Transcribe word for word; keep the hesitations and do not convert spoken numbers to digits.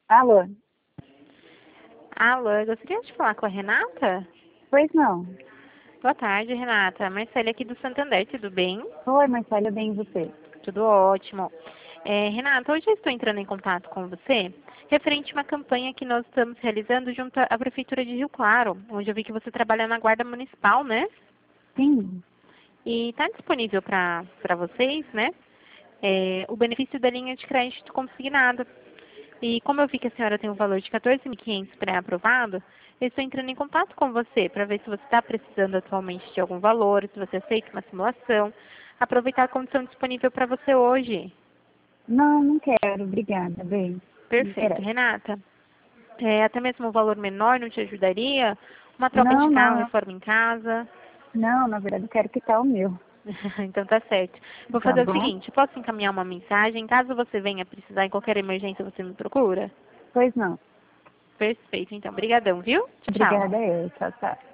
Alô? Alô, eu gostaria de falar com a Renata? Pois não. Boa tarde, Renata. Marcela aqui do Santander, tudo bem? Oi, Marcela, bem e você? Tudo ótimo. É, Renata, hoje eu estou entrando em contato com você referente a uma campanha que nós estamos realizando junto à Prefeitura de Rio Claro, onde eu vi que você trabalha na Guarda Municipal, né? Sim. E está disponível para vocês, né? É, o benefício da linha de crédito consignada. E como eu vi que a senhora tem um valor de quatorze mil e quinhentos pré-aprovado, eu estou entrando em contato com você para ver se você está precisando atualmente de algum valor, se você aceita uma simulação, aproveitar a condição disponível para você hoje. Não, não quero, obrigada, bem. Não Perfeito. interessa. Renata, é, até mesmo um valor menor não te ajudaria? Uma troca de Não, carro, não. reforma em casa? Não, na verdade eu quero quitar o meu. Então tá certo. Vou Tá fazer o bom? seguinte, posso encaminhar uma mensagem? Caso você venha precisar em qualquer emergência, você me procura? Pois não. Perfeito, então. Obrigadão, viu? Tchau. Obrigada eu. Tchau, tchau.